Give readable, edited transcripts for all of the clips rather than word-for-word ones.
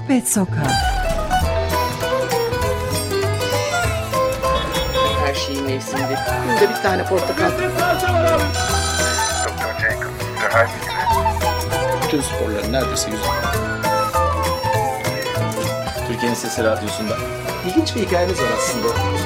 Sohbet Sokağı. Her şeyin mevsiminde. Günde bir tane portakal. Doktor Jacob, her gibi. Bütün sporların neredeyse yüzü. Türkiye'nin Sesi Radyosu'nda. İlginç bir hikayeniz var aslında.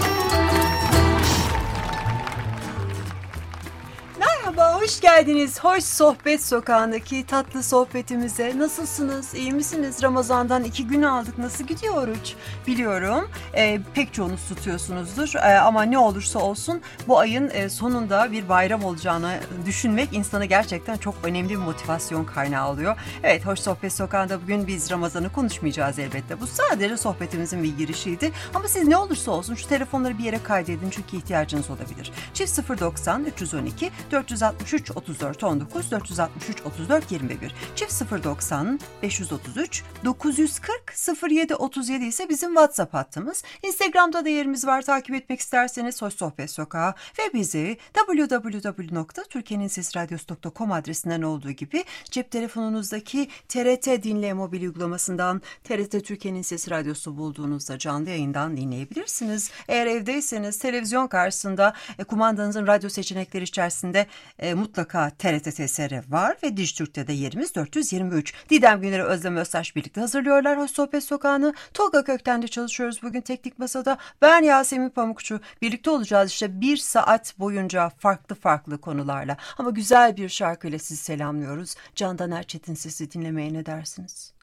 Merhaba, hoş geldiniz. Hoş Sohbet Sokağı'ndaki tatlı sohbetimize. Nasılsınız, iyi misiniz? Ramazan'dan 2 gün aldık. Nasıl gidiyor oruç? Biliyorum pek çoğunuz tutuyorsunuzdur. Ama ne olursa olsun bu ayın sonunda bir bayram olacağını düşünmek insana gerçekten çok önemli bir motivasyon kaynağı oluyor. Evet, Hoş Sohbet Sokağı'nda bugün biz Ramazan'ı konuşmayacağız elbette. Bu sadece sohbetimizin bir girişiydi. Ama siz ne olursa olsun şu telefonları bir yere kaydedin çünkü ihtiyacınız olabilir. Çift 090 312 463 34 19 463 34 21. Çift 090 533 940 07 37 ise bizim WhatsApp hattımız. Instagram'da da yerimiz var. Takip etmek isterseniz Hoş Sohbet Sokağı ve bizi www.turkiyeninsesradyosu.com adresinden olduğu gibi cep telefonunuzdaki TRT Dinle mobil uygulamasından TRT Türkiye'nin Sesi Radyosu bulduğunuzda canlı yayından dinleyebilirsiniz. Eğer evdeyseniz televizyon karşısında kumandanızın radyo seçenekleri içerisinde mutlaka TRT TSR var ve Dijitürk'te de yerimiz 423. Didem Güner'e Özlem Öztaş birlikte hazırlıyorlar Hoş Sohbet Sokağı'nı. Tolga Kökten'de çalışıyoruz bugün teknik masada. Ben Yasemin Pamukçu. Birlikte olacağız işte 1 saat boyunca farklı konularla. Ama güzel bir şarkıyla sizi selamlıyoruz. Candan Erçetin sesi dinlemeye ne dersiniz?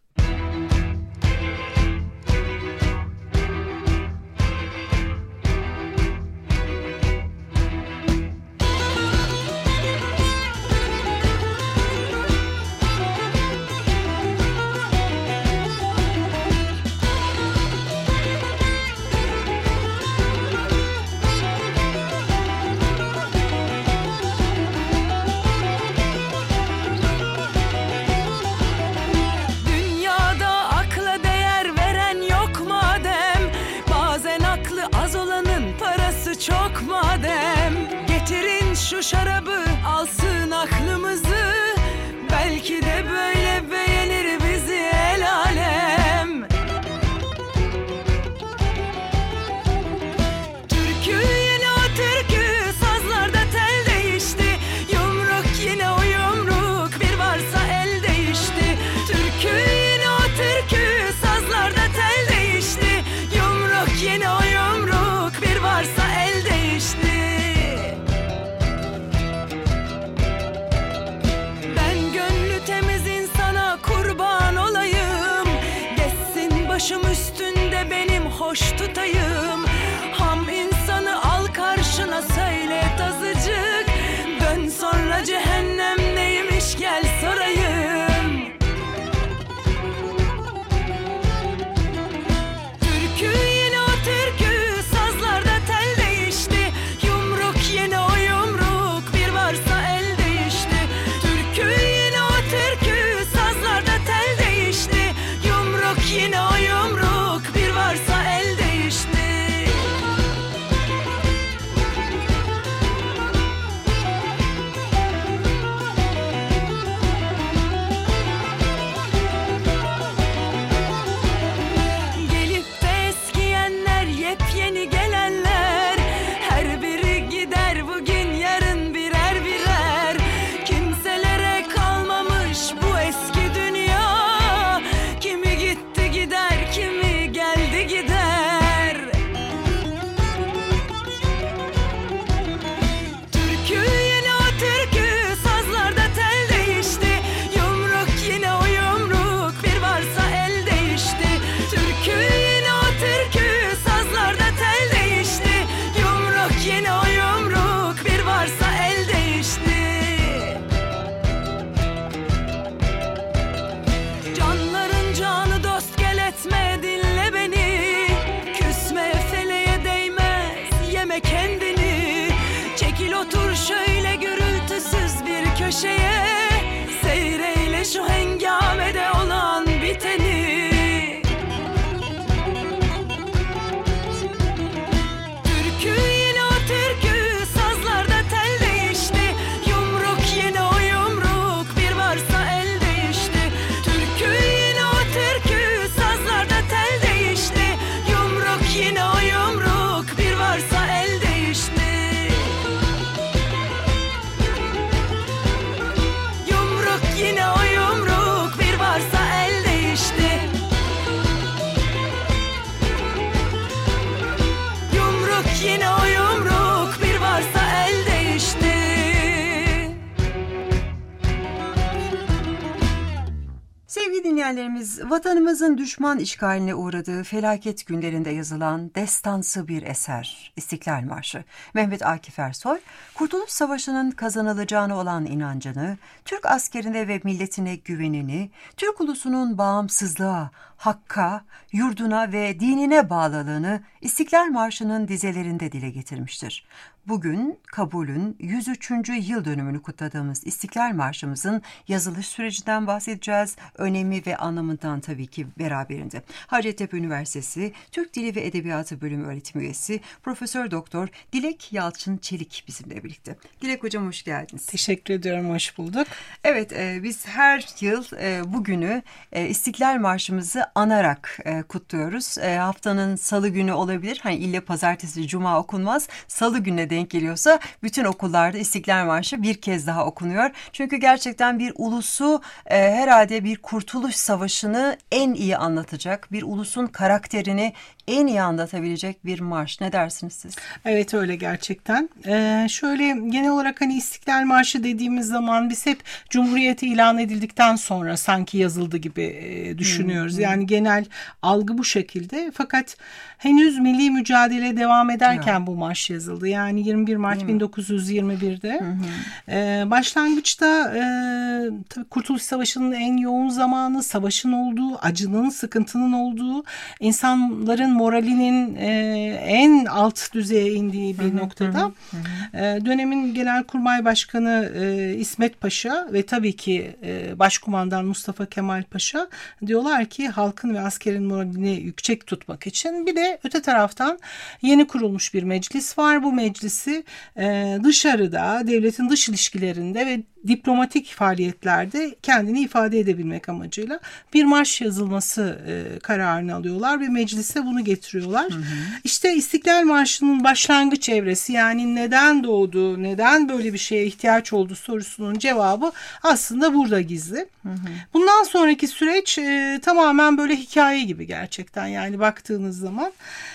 Çok madem getirin şu şarabı alsın aklımızı, belki de böyle beğenir bizi el alem. Türkü yine o türkü, sazlarda tel değişti, yumruk yine o yumruk, bir varsa el değişti. Türkü yine o türkü, sazlarda tel değişti, yumruk yine o yumruk, bir varsa el değişti. Ben gönlü temiz insana kurban olayım, geçsin başım üstünde benim hoş tutayım. Ham insanı al karşına söyle azıcık, dön sonra cehennem neymiş gel sorayım. Türkü yine o türkü, sazlarda tel değişti, yumruk yine o yumruk, bir varsa el değişti. Türkü yine o türkü, sazlarda tel değişti, yumruk yine o yumruk, bir varsa el değişti. Gelip de eskiyenler, yepyeni gelenler, her biri gider bugün yarın birer birer. Kimselere kalmamış bu eski dünya, kimi gitti gider, kimi geldi gider. Türkü yine o türkü, sazlarda tel değişti, yumruk yine o yumruk, bir varsa el değişti. Türkü yine o türkü, sazlarda tel değişti, yumruk yine o yumruk, bir varsa el değişti. Canların canı dost gel etme dinle beni, küsme feleğe değmez yeme kendini. Çekil otur şöyle gürültüsüz bir köşeye, seyreyle şu hengamede olan biteni. Türkü yine o türkü, sazlarda tel değişti, yumruk yine o yumruk, bir varsa el değişti. Türkü yine o türkü, sazlarda dinleyenlerimiz, vatanımızın düşman işgaline uğradığı felaket günlerinde yazılan destansı bir eser İstiklal Marşı. Mehmet Akif Ersoy, Kurtuluş Savaşı'nın kazanılacağına olan inancını, Türk askerine ve milletine güvenini, Türk ulusunun bağımsızlığa, hakka, yurduna ve dinine bağlılığını İstiklal Marşı'nın dizelerinde dile getirmiştir. Bugün kabulün 103. yıl dönümünü kutladığımız İstiklal Marşımızın yazılış sürecinden bahsedeceğiz. Önemi ve anlamından tabii ki beraberinde. Hacettepe Üniversitesi Türk Dili ve Edebiyatı Bölümü öğretim üyesi Profesör Doktor Dilek Yalçın Çelik bizimle birlikte. Dilek Hocam hoş geldiniz. Teşekkür ediyorum, hoş bulduk. Evet, biz her yıl bugünü İstiklal Marşımızı anarak kutluyoruz. Haftanın salı günü olabilir. Hani ille pazartesi, cuma okunmaz. Salı gününe denk geliyorsa bütün okullarda İstiklal Marşı bir kez daha okunuyor. Çünkü gerçekten bir ulusu herhalde bir kurtuluş savaşını en iyi anlatacak, bir ulusun karakterini en iyi anlatabilecek bir marş. Ne dersiniz siz? Evet, öyle gerçekten. Şöyle genel olarak hani İstiklal Marşı dediğimiz zaman biz hep Cumhuriyet ilan edildikten sonra sanki yazıldı gibi düşünüyoruz. Yani genel algı bu şekilde. Fakat henüz milli mücadele devam ederken bu marş yazıldı. Yani 21 Mart 1921'de. Başlangıçta tabii Kurtuluş Savaşı'nın en yoğun zamanı, savaşın olduğu, acının, sıkıntının olduğu, insanların moralinin en alt düzeye indiği bir noktada dönemin Genelkurmay Başkanı İsmet Paşa ve tabii ki Başkumandan Mustafa Kemal Paşa diyorlar ki halkın ve askerin moralini yüksek tutmak için bir de öte taraftan yeni kurulmuş bir meclis var. Bu meclisi dışarıda, devletin dış ilişkilerinde ve diplomatik faaliyetlerde kendini ifade edebilmek amacıyla bir marş yazılması kararını alıyorlar ve meclise bunu getiriyorlar. İşte İstiklal Marşı'nın başlangıç evresi, yani neden doğdu, neden böyle bir şeye ihtiyaç oldu sorusunun cevabı aslında burada gizli. Bundan sonraki süreç tamamen böyle hikaye gibi gerçekten, yani baktığınız zaman.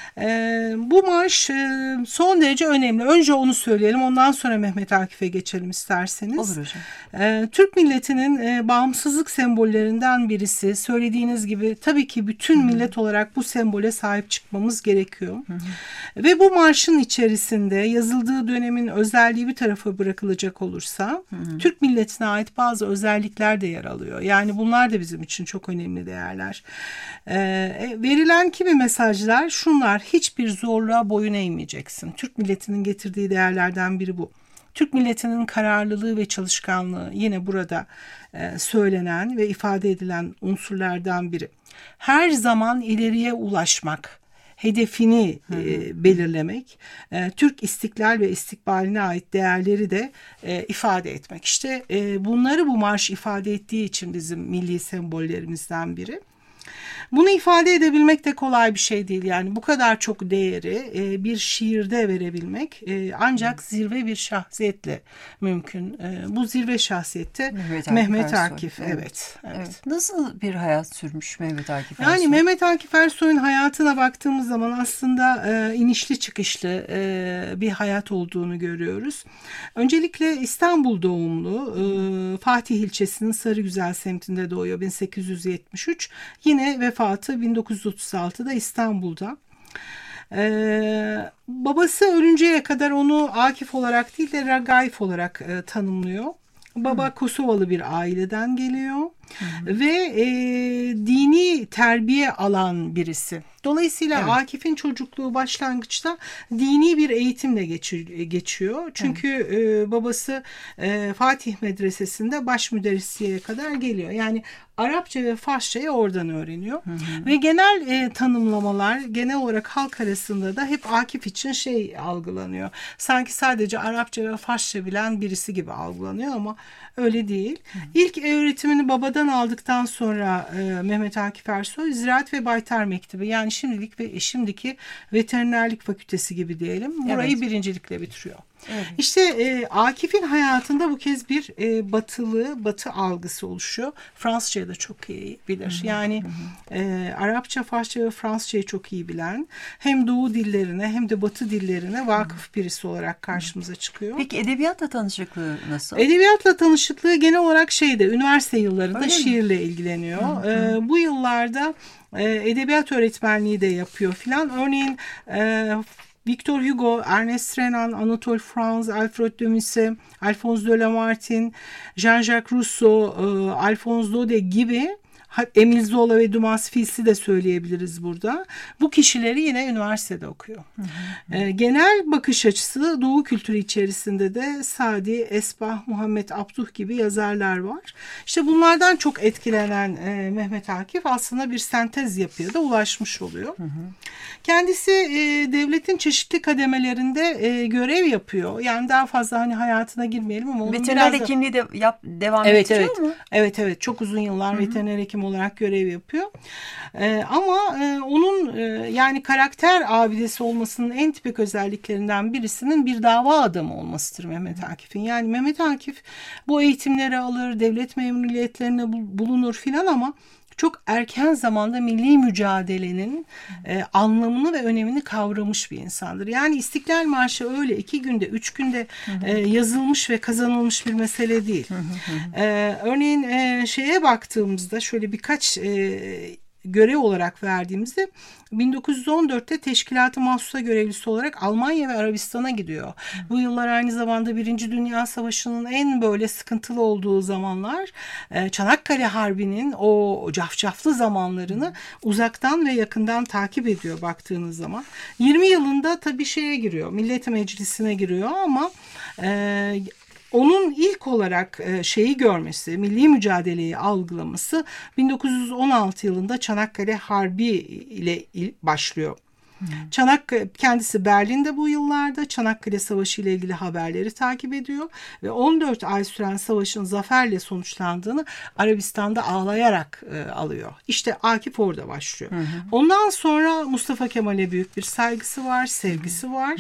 Bu marş son derece önemli. Önce onu söyleyelim, ondan sonra Mehmet Akif'e geçelim isterseniz. Olur hocam. Türk milletinin bağımsızlık sembollerinden birisi. Söylediğiniz gibi tabii ki bütün millet olarak bu sembole sahip çıkmamız gerekiyor. Ve bu marşın içerisinde yazıldığı dönemin özelliği bir tarafa bırakılacak olursa Türk milletine ait bazı özellikler de yer alıyor. Yani bunlar da bizim için çok önemli değerler. Verilen kimi mesajlar şunlar: hiçbir zorluğa boyun eğmeyeceksin. Türk milletinin getirdiği değerlerden biri bu. Türk milletinin kararlılığı ve çalışkanlığı yine burada söylenen ve ifade edilen unsurlardan biri. Her zaman ileriye ulaşmak, hedefini belirlemek, Türk istiklal ve istikbaline ait değerleri de ifade etmek. İşte bunları bu marş ifade ettiği için bizim milli sembollerimizden biri. Bunu ifade edebilmek de kolay bir şey değil. Yani bu kadar çok değeri bir şiirde verebilmek ancak zirve bir şahsiyetle mümkün. Bu zirve şahsiyette Mehmet Akif. Evet. Nasıl bir hayat sürmüş Mehmet Akif Ersoy? Yani Mehmet Akif Ersoy'un hayatına baktığımız zaman aslında inişli çıkışlı bir hayat olduğunu görüyoruz. Öncelikle İstanbul doğumlu, Fatih ilçesinin Sarıgüzel semtinde doğuyor 1873. Yine vefatı 1936'da İstanbul'da. Babası ölünceye kadar onu Akif olarak değil de Ragaif olarak tanımlıyor. Baba Kosovalı bir aileden geliyor ve dini terbiye alan birisi. Dolayısıyla Akif'in çocukluğu başlangıçta dini bir eğitimle geçiyor. Çünkü babası Fatih Medresesi'nde baş müderrisliğe kadar geliyor. Yani Arapça ve Farsçayı oradan öğreniyor. Ve genel tanımlamalar genel olarak halk arasında da hep Akif için algılanıyor. Sanki sadece Arapça ve Farsça bilen birisi gibi algılanıyor ama öyle değil. İlk öğretimini babadan aldıktan sonra Mehmet Akif Ersoy Ziraat ve Baytar Mektebi, yani şimdiki veterinerlik fakültesi gibi diyelim. Burayı birincilikle bitiriyor. Evet. İşte Akif'in hayatında bu kez bir batı algısı oluşuyor. Fransızcayı da çok iyi bilir. Yani Arapça, Farsça ve Fransızcayı çok iyi bilen, hem Doğu dillerine hem de Batı dillerine vakıf birisi olarak karşımıza çıkıyor. Peki edebiyatla tanışıklığı nasıl? Edebiyatla tanışıklığı genel olarak üniversite yıllarında da şiirle ilgileniyor. Bu yıllarda edebiyat öğretmenliği de yapıyor filan. Örneğin Victor Hugo, Ernest Renan, Anatole France, Alfred de Musset, Alphonse de Lamartine, Jean-Jacques Rousseau, Alphonse Daudet gibi, Émile Zola ve Dumas Fils'i de söyleyebiliriz burada. Bu kişileri yine üniversitede okuyor. Genel bakış açısı Doğu kültürü içerisinde de Sadi, Esbah, Muhammed Abduh gibi yazarlar var. İşte bunlardan çok etkilenen Mehmet Akif aslında bir sentez yapıya da ulaşmış oluyor. Kendisi devletin çeşitli kademelerinde görev yapıyor. Yani daha fazla hani hayatına girmeyelim ama veteriner hekimliği de devam ettiriyor mu? Evet, çok uzun yıllar veteriner hekim olarak görev yapıyor. Ama onun yani karakter abidesi olmasının en tipik özelliklerinden birisinin bir dava adamı olmasıdır Mehmet Akif'in. Yani Mehmet Akif bu eğitimleri alır, devlet memuriyetlerine bulunur filan ama çok erken zamanda milli mücadelenin anlamını ve önemini kavramış bir insandır. Yani İstiklal Marşı öyle 2 günde, 3 günde yazılmış ve kazanılmış bir mesele değil. Örneğin şeye baktığımızda şöyle birkaç görev olarak verdiğimizde 1914'te Teşkilat-ı Mahsus'a görevlisi olarak Almanya ve Arabistan'a gidiyor. Bu yıllar aynı zamanda 1. Dünya Savaşı'nın en böyle sıkıntılı olduğu zamanlar. Çanakkale Harbi'nin o cafcaflı zamanlarını uzaktan ve yakından takip ediyor baktığınız zaman. 20 yılında tabii şeye giriyor, Millet Meclisi'ne giriyor ama onun ilk olarak şeyi görmesi, milli mücadeleyi algılaması 1916 yılında Çanakkale Harbi ile başlıyor. Kendisi Berlin'de bu yıllarda Çanakkale Savaşı ile ilgili haberleri takip ediyor ve 14 ay süren savaşın zaferle sonuçlandığını Arabistan'da ağlayarak alıyor. İşte Akif orada başlıyor. Ondan sonra Mustafa Kemal'e büyük bir saygısı var, sevgisi var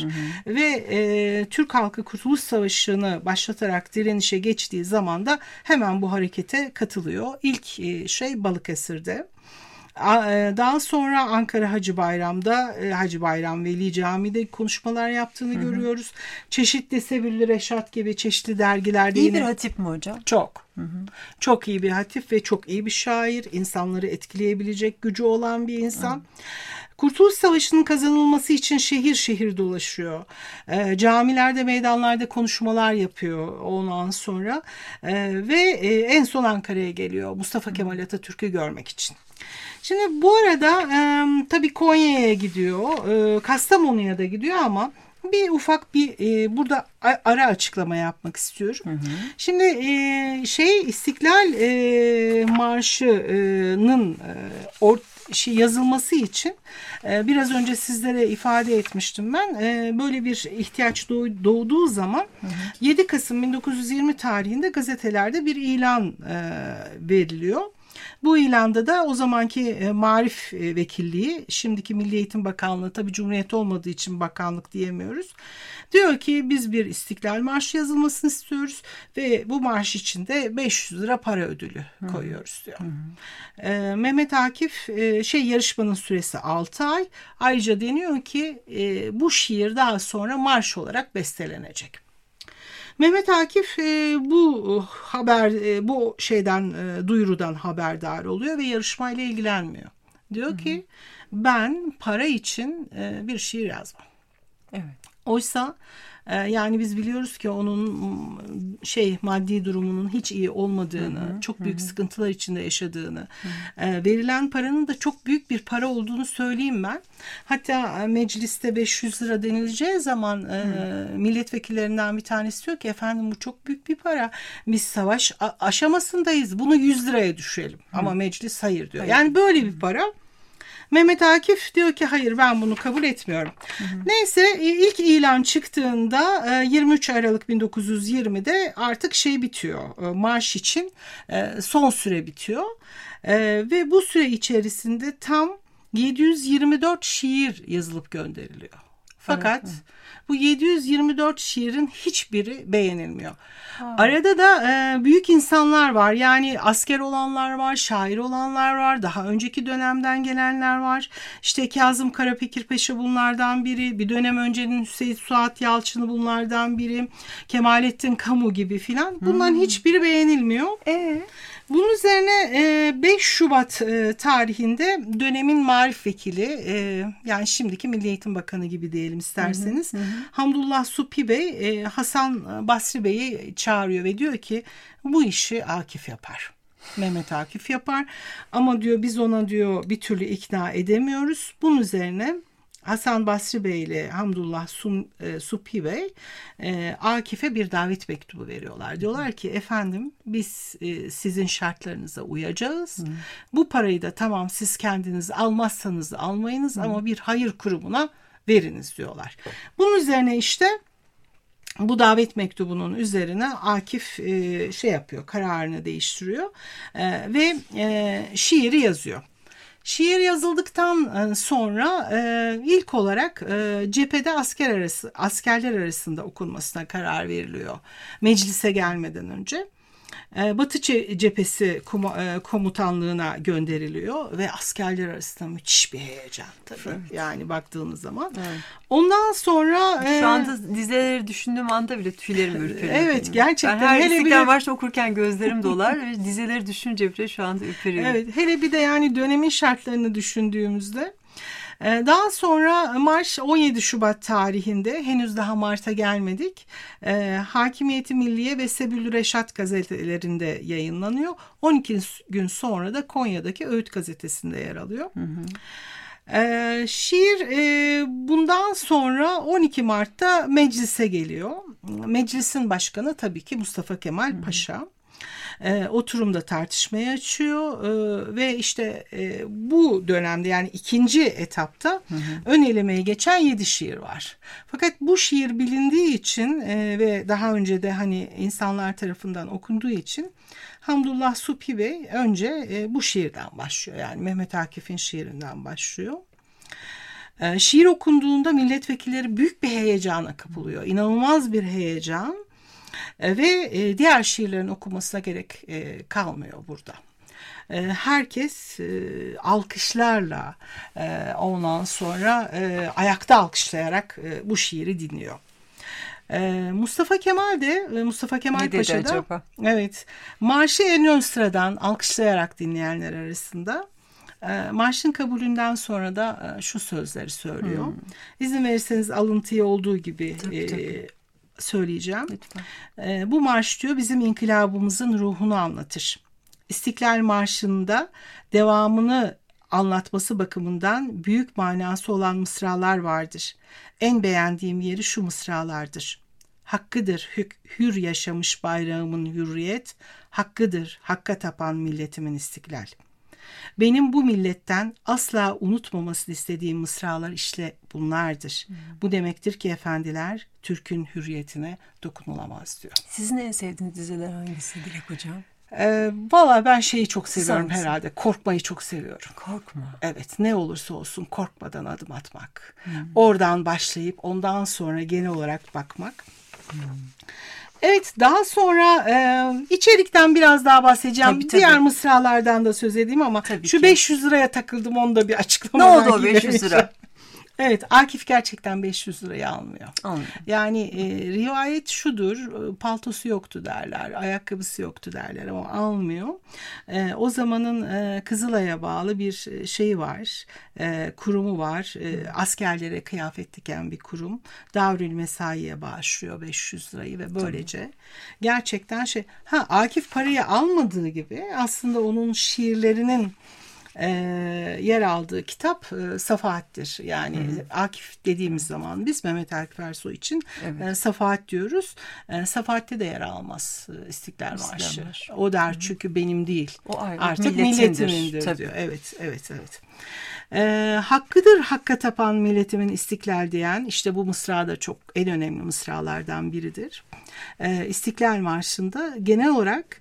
ve Türk halkı Kurtuluş Savaşı'nı başlatarak direnişe geçtiği zaman da hemen bu harekete katılıyor. İlk şey Balıkesir'de. Daha sonra Ankara Hacı Bayram'da Hacı Bayram Veli Camii'de konuşmalar yaptığını görüyoruz. Çeşitli Sebilli Reşat gibi çeşitli dergilerde. İyi bir hatip mi hocam? Çok. Çok iyi bir hatip ve çok iyi bir şair. İnsanları etkileyebilecek gücü olan bir insan. Kurtuluş Savaşı'nın kazanılması için şehir şehir dolaşıyor. Camilerde, meydanlarda konuşmalar yapıyor ondan sonra. Ve en son Ankara'ya geliyor Mustafa Kemal Atatürk'ü görmek için. Şimdi bu arada tabii Konya'ya gidiyor, Kastamonu'ya da gidiyor ama bir ufak bir burada ara açıklama yapmak istiyorum. Şimdi İstiklal Marşı'nın yazılması için biraz önce sizlere ifade etmiştim ben. Böyle bir ihtiyaç doğduğu zaman 7 Kasım 1920 tarihinde gazetelerde bir ilan veriliyor. Bu ilanda da o zamanki Marif Vekilliği, şimdiki Milli Eğitim Bakanlığı, tabii Cumhuriyet olmadığı için bakanlık diyemiyoruz. Diyor ki biz bir İstiklal Marşı yazılmasını istiyoruz ve bu marş için de 500 lira para ödülü koyuyoruz diyor. Mehmet Akif yarışmanın süresi 6 ay. Ayrıca deniyor ki bu şiir daha sonra marş olarak bestelenecek. Mehmet Akif bu duyurudan haberdar oluyor ve yarışmayla ilgilenmiyor. Diyor ki ben para için bir şiir yazmam. Evet. Oysa yani biz biliyoruz ki onun maddi durumunun hiç iyi olmadığını, çok büyük sıkıntılar içinde yaşadığını, verilen paranın da çok büyük bir para olduğunu söyleyeyim ben. Hatta mecliste 500 lira denileceği zaman milletvekillerinden bir tanesi diyor ki efendim bu çok büyük bir para. Biz savaş aşamasındayız. Bunu 100 liraya düşürelim. Ama meclis hayır diyor. Yani böyle bir para. Mehmet Akif diyor ki hayır ben bunu kabul etmiyorum. Neyse ilk ilan çıktığında 23 Aralık 1920'de artık bitiyor. Marş için son süre bitiyor. Ve bu süre içerisinde tam 724 şiir yazılıp gönderiliyor. Fakat bu 724 şiirin hiçbiri beğenilmiyor. Arada da büyük insanlar var. Yani asker olanlar var, şair olanlar var, daha önceki dönemden gelenler var. İşte Kazım Karapekirpaşa bunlardan biri, bir dönem öncenin Hüseyin Suat Yalçın'ı bunlardan biri, Kemalettin Kamu gibi filan. Bunların hiçbiri beğenilmiyor. Bunun üzerine 5 Şubat tarihinde dönemin Maarif Vekili, yani şimdiki Milli Eğitim Bakanı gibi diyelim isterseniz, Hamdullah Subhi Bey Hasan Basri Bey'i çağırıyor ve diyor ki bu işi Akif yapar. Mehmet Akif yapar ama diyor biz ona diyor bir türlü ikna edemiyoruz. Bunun üzerine Hasan Basri Bey ile Hamdullah Subhi Bey Akif'e bir davet mektubu veriyorlar. Diyorlar ki efendim biz sizin şartlarınıza uyacağız. Bu parayı da tamam siz kendiniz almazsanız almayınız ama bir hayır kurumuna veriniz diyorlar. Bunun üzerine işte bu davet mektubunun üzerine Akif yapıyor, kararını değiştiriyor ve şiiri yazıyor. Şiir yazıldıktan sonra ilk olarak cephede askerler arasında okunmasına karar veriliyor. Meclise gelmeden önce. Batı cephesi komutanlığına gönderiliyor ve askerler arasında müthiş bir heyecan tabii. Evet. Yani baktığınız zaman. Evet. Ondan sonra şu anda dizeleri düşündüğüm anda bile tüylerim ürperiyor. Evet benim. Gerçekten. Ben her İstiklal Marşı okurken gözlerim dolar ve dizeleri düşünce bile şu anda ürperiyorum. Evet, hele bir de yani dönemin şartlarını düşündüğümüzde. Daha sonra marş 17 Şubat tarihinde, henüz daha Mart'a gelmedik, Hakimiyeti Milliye ve Sebül Reşat gazetelerinde yayınlanıyor. 12 gün sonra da Konya'daki Öğüt gazetesinde yer alıyor. Şiir bundan sonra 12 Mart'ta meclise geliyor. Meclisin başkanı tabii ki Mustafa Kemal Paşa. Oturumda tartışmaya açıyor ve işte bu dönemde yani ikinci etapta ön elemeye geçen 7 şiir var. Fakat bu şiir bilindiği için ve daha önce de hani insanlar tarafından okunduğu için Hamdullah Subhi Bey önce bu şiirden başlıyor. Yani Mehmet Akif'in şiirinden başlıyor. Şiir okunduğunda milletvekilleri büyük bir heyecana kapılıyor. İnanılmaz bir heyecan. Ve diğer şiirlerin okunmasına gerek kalmıyor burada. Herkes alkışlarla ondan sonra ayakta alkışlayarak bu şiiri dinliyor. Mustafa Kemal Paşa da evet, marşı en ön sıradan alkışlayarak dinleyenler arasında. Marşın kabulünden sonra da şu sözleri söylüyor. İzin verirseniz alıntıyı olduğu gibi tabii. Söyleyeceğim. Bu marş diyor bizim inkılabımızın ruhunu anlatır. İstiklal Marşı'nda devamını anlatması bakımından büyük manası olan mısralar vardır. En beğendiğim yeri şu mısralardır. Hakkıdır hür yaşamış bayrağımın hürriyet, hakkıdır hakka tapan milletimin istiklal. Benim bu milletten asla unutmamasını istediğim mısralar işte bunlardır. Bu demektir ki efendiler, Türk'ün hürriyetine dokunulamaz diyor. Sizin en sevdiğiniz dizeler hangisi Dilek Hocam? Valla ben şeyi çok seviyorum herhalde. Korkmayı çok seviyorum. Korkma. Evet, ne olursa olsun korkmadan adım atmak. Oradan başlayıp ondan sonra genel olarak bakmak. Evet, daha sonra içerikten biraz daha bahsedeceğim. Tabii. Diğer mısralardan da söz edeyim ama tabii şu ki. 500 liraya takıldım, onu da bir açıklamadan ne oldu o 500 lira? Evet, Akif gerçekten 500 lirayı almıyor. Yani rivayet şudur, paltosu yoktu derler, ayakkabısı yoktu derler ama almıyor. O zamanın Kızılay'a bağlı bir şeyi var, kurumu var. Askerlere kıyafet diken bir kurum. Davrül Mesai'ye bağışlıyor 500 lirayı ve böylece gerçekten Akif parayı almadığı gibi aslında onun şiirlerinin yer aldığı kitap Safahat'tir. Yani Akif dediğimiz zaman biz Mehmet Akif Ersoy için Safahat diyoruz. Safahat'te de yer almaz İstiklal Marşı. O der çünkü benim değil. O artık milletimindir diyor. Evet. Hakkıdır hakka tapan milletimin istiklal diyen işte bu mısra da çok en önemli mısralardan biridir. İstiklal Marşı'nda genel olarak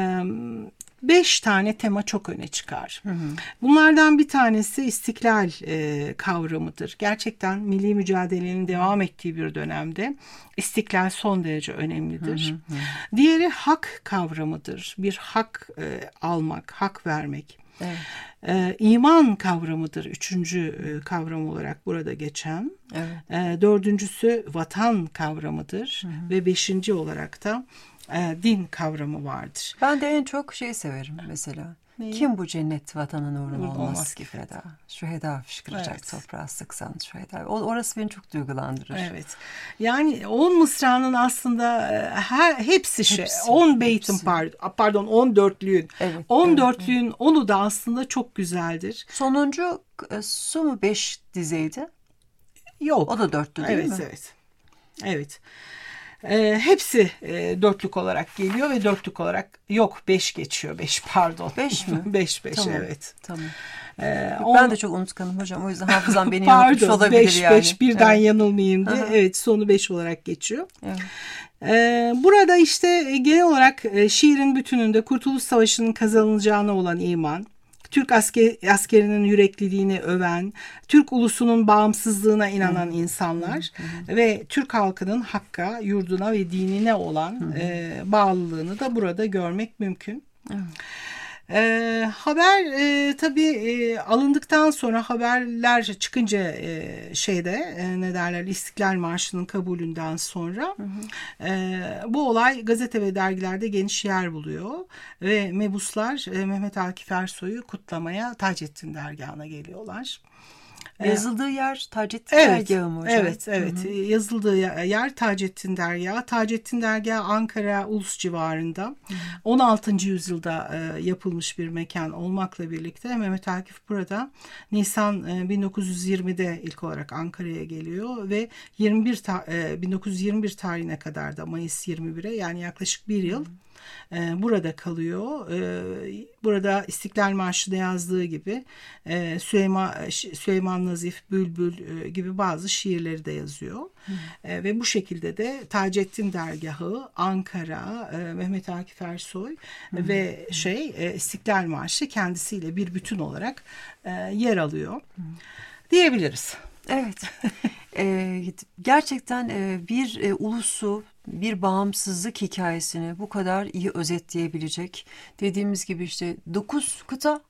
5 tane tema çok öne çıkar. Bunlardan bir tanesi istiklal kavramıdır. Gerçekten milli mücadelenin devam ettiği bir dönemde istiklal son derece önemlidir. Diğeri hak kavramıdır. Bir hak almak, hak vermek. İman kavramıdır üçüncü kavram olarak burada geçen. Evet. Dördüncüsü vatan kavramıdır ve beşinci olarak da din kavramı vardır. Ben de en çok severim mesela. Neyi? Kim bu cennet vatanın uğruna Uğruna olmaz olmaz ki ki feda. Şu heda fışkıracak Evet. toprağa sıksan şu heda. Orası beni çok duygulandırır. Evet. Yani 10 mısranın aslında hepsi 10 beytin hepsi. pardon 14'lüğün. Evet, 14'lüğün onu da aslında çok güzeldir. Sonuncu su mu 5 dizeydi? Yok. O da 4'tü değil mi? Evet. Evet. Hepsi dörtlük olarak geliyor ve dörtlük olarak 5 geçiyor. 5 pardon. 5 mi? 5 Tamam. evet. Tamam. On- Ben de çok unutkanım hocam. O yüzden hafızam beni yanıltmış Pardon olabilir 5 yani. 5 birden Evet. yanılmayayım diye. Aha. Evet sonu 5 olarak geçiyor. Evet. Burada işte genel olarak şiirin bütününde Kurtuluş Savaşı'nın kazanılacağına olan iman, Türk askerinin yürekliliğini öven, Türk ulusunun bağımsızlığına inanan insanlar ve Türk halkının hakka, yurduna ve dinine olan bağlılığını da burada görmek mümkün. Haber tabii alındıktan sonra haberler çıkınca ne derler İstiklal Marşı'nın kabulünden sonra bu olay gazete ve dergilerde geniş yer buluyor ve mebuslar Mehmet Akif Ersoy'u kutlamaya Taceddin Dergahı'na geliyorlar. Yazıldığı yer Taceddin Evet, Dergahı mı hocam? evet. Yazıldığı yer Taceddin Dergahı. Taceddin Dergahı Ankara Ulus civarında 16. yüzyılda yapılmış bir mekan olmakla birlikte Mehmet Akif burada Nisan 1920'de ilk olarak Ankara'ya geliyor ve 1921 tarihine kadar da Mayıs 21'e yani yaklaşık bir yıl burada kalıyor. Burada İstiklal Marşı'da yazdığı gibi Süleyman Nazif, Bülbül gibi bazı şiirleri de yazıyor. Ve bu şekilde de Taceddin Dergahı, Ankara, Mehmet Akif Ersoy ve İstiklal Marşı kendisiyle bir bütün olarak yer alıyor diyebiliriz. Evet. Gerçekten bir ulusu, bir bağımsızlık hikayesini bu kadar iyi özetleyebilecek. Dediğimiz gibi 9 kıta,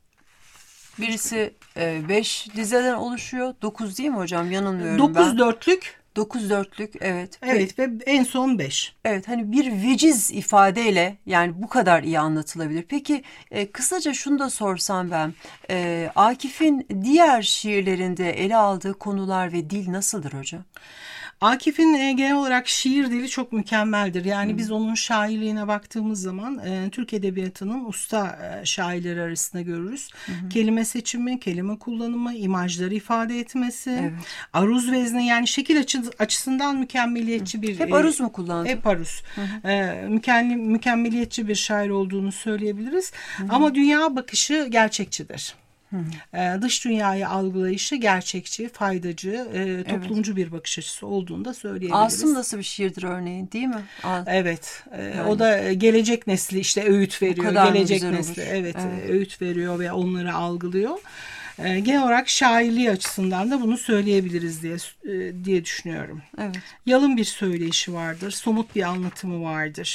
birisi 5 dizeden oluşuyor. 9 değil mi hocam? Yanılmıyorum 9 dörtlük. 9 dörtlük evet. Evet ve en son 5. Evet hani bir veciz ifadeyle yani bu kadar iyi anlatılabilir. Peki kısaca şunu da sorsam ben. Akif'in diğer şiirlerinde ele aldığı konular ve dil nasıldır hocam? Akif'in genel olarak şiir dili çok mükemmeldir. Yani biz onun şairliğine baktığımız zaman Türk Edebiyatı'nın usta şairleri arasında görürüz. Kelime seçimi, kelime kullanımı, imajları ifade etmesi, aruz vezni yani şekil açısından mükemmeliyetçi bir... Hep aruz mu kullandı? Hep aruz. Mükemmeliyetçi bir şair olduğunu söyleyebiliriz. Ama dünya bakışı gerçekçidir. Dış dünyayı algılayışı gerçekçi, faydacı, toplumcu bir bakış açısı olduğunu da söyleyebiliriz. Asım nasıl bir şiirdir örneğin değil mi? Evet. O da gelecek nesli öğüt veriyor. Gelecek nesli öğüt veriyor ve onları algılıyor. Genel olarak şairliği açısından da bunu söyleyebiliriz diye düşünüyorum. Evet. Yalın bir söyleyişi vardır, somut bir anlatımı vardır.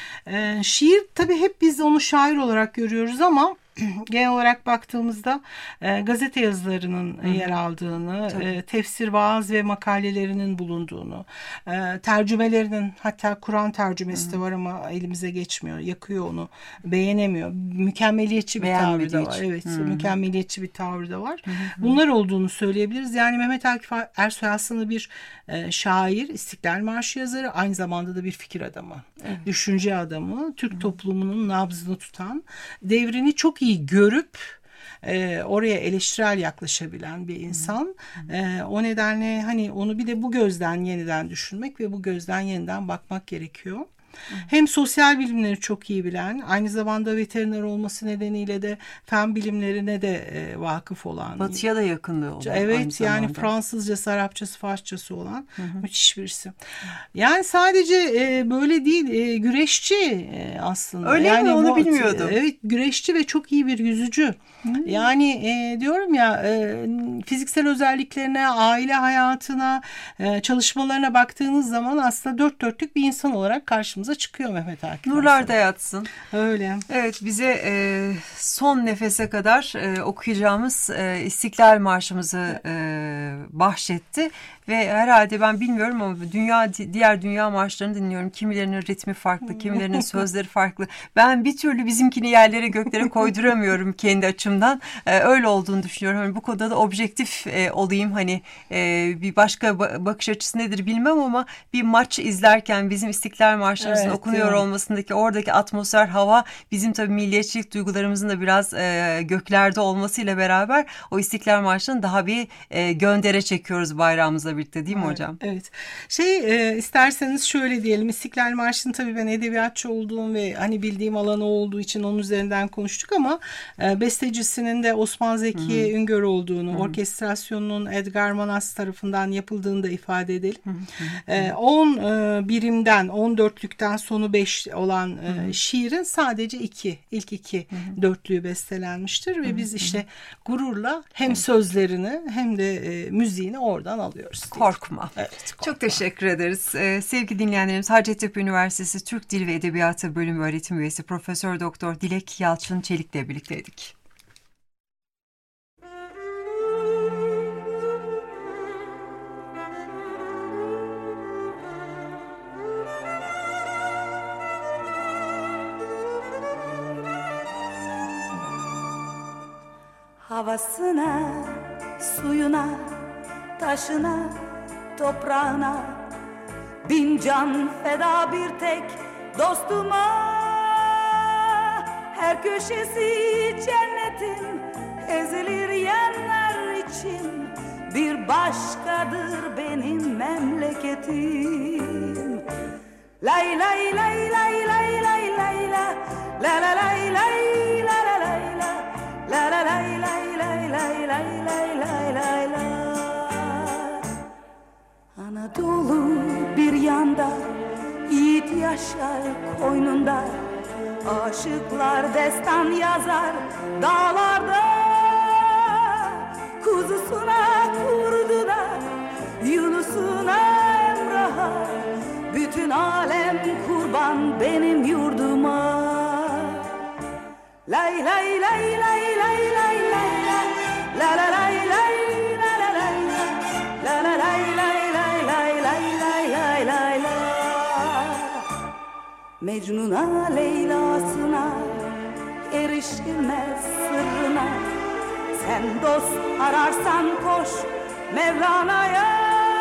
Şiir tabii hep biz onu şair olarak görüyoruz ama genel olarak baktığımızda gazete yazılarının yer aldığını, tefsir, vaaz ve makalelerinin bulunduğunu, tercümelerinin hatta Kur'an tercümesi de var ama elimize geçmiyor, yakıyor onu, beğenemiyor. Mükemmeliyetçi bir tavrı da var. Evet, mükemmeliyetçi bir tavrı da var. Bunlar olduğunu söyleyebiliriz. Yani Mehmet Akif Ersoy aslında bir şair, İstiklal Marşı yazarı, aynı zamanda da bir fikir adamı, düşünce adamı, Türk toplumunun nabzını tutan, devrini çok iyi görüp oraya eleştirel yaklaşabilen bir insan. O nedenle hani onu bir de bu gözden yeniden düşünmek ve bu gözden yeniden bakmak gerekiyor. Hem sosyal bilimleri çok iyi bilen, aynı zamanda veteriner olması nedeniyle de fen bilimlerine de vakıf olan. Batıya da yakınlığı olan. Evet yani Fransızcası, Arapçası, Farsçası olan müthiş birisi. Yani sadece böyle değil, güreşçi aslında. Öyle yani mi? Onu bilmiyordum. Evet, güreşçi ve çok iyi bir yüzücü. Yani diyorum ya fiziksel özelliklerine, aile hayatına, çalışmalarına baktığınız zaman aslında dört dörtlük bir insan olarak karşımıza karşımıza çıkıyor Mehmet Akif. Nurlar da yatsın. Öyle. Evet, bize son nefese kadar okuyacağımız İstiklal Marşımızı bahşetti. Ve herhalde ben bilmiyorum ama diğer dünya marşlarını dinliyorum. Kimilerinin ritmi farklı, kimilerinin sözleri farklı. Ben bir türlü bizimkini yerlere göklere koyduramıyorum kendi açımdan. Öyle olduğunu düşünüyorum. Hani bu konuda da objektif olayım. Hani bir başka bakış açısı nedir bilmem ama bir maç izlerken bizim İstiklal Marşlarımızın okunuyor olmasındaki oradaki atmosfer, hava bizim tabii milliyetçilik duygularımızın da biraz göklerde olmasıyla beraber o İstiklal Marşı'nın daha bir göndere çekiyoruz bayrağımızla birlikte, değil mi hocam? Evet. İsterseniz şöyle diyelim. İstiklal Marşı'nın tabii ben edebiyatçı olduğum ve hani bildiğim alanı olduğu için onun üzerinden konuştuk ama bestecisinin de Osman Zeki Üngör olduğunu, orkestrasyonunun Edgar Manas tarafından yapıldığını da ifade edelim. 10 birimden, 14'lükten sonu 5 olan şiirin sadece ilk iki dörtlüğü bestelenmiştir ve biz işte gururla hem sözlerini hem de müziğini oradan alıyoruz. Korkma. Evet, korkma. Çok teşekkür ederiz. Sevgili dinleyenlerimiz, Hacettepe Üniversitesi Türk Dili ve Edebiyatı Bölümü öğretim üyesi Profesör Doktor Dilek Yalçın Çelik'le birlikteydik. Havasına, suyuna, taşına, toprağına bin can feda bir tek dostuma. Her köşesi cennetin ezilir yenler için. Bir başkadır benim memleketim. Lay lay lay lay lay lay lay la la la lay lay la la lay la la la lay lay lay lay lay lay lay lay la. Anadolu bir yanda, yiğit yaşar koynunda. Aşıklar destan yazar dağlarda. Kuzusuna kurdu da Yunus'una Emrah'a. Bütün alem kurban benim yurduma. Lay lay lay lay lay lay lay la la la lay lay la la lay la la lay lay lay lay lay lay lay lay la. Mecnun'a Leyla'sına erişilmez sırrına. Sen dost ararsan koş Mevlana'ya.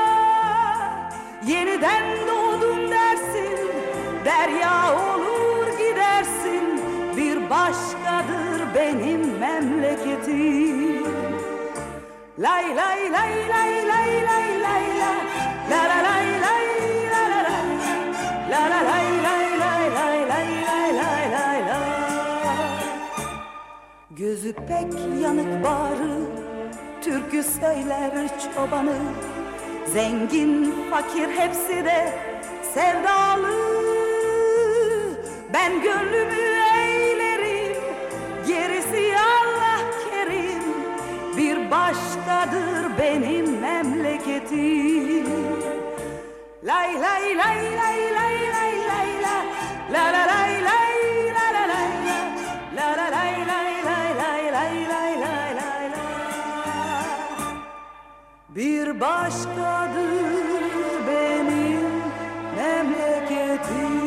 Yeniden doğdum dersin, derya olur gidersin. Bir başkadır benim memleketim. Lay lay lay lay lay lay lay la la la lay lay la la lay la la lay lay lay lay lay lay lay lay la. Gözü pek yanık bağrı, türkü söyler çobanı. Zengin fakir hepsi de sevdalı. Ben gönlümü eylerim, gerisi Allah kerim. Bir başkadır benim memleketim. Lay lay lay lay lay lay lay la la la lay lay la la lay la la lay lay lay lay lay lay lay lay la. Bir başkadır benim memleketim.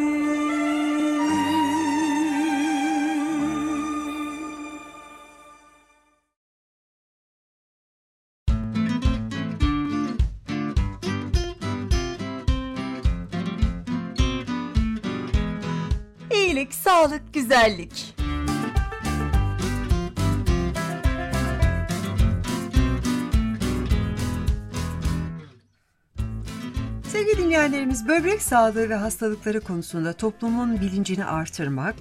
İyilik, sağlık, güzellik. Sevgili dinleyenlerimiz, böbrek sağlığı ve hastalıkları konusunda toplumun bilincini artırmak,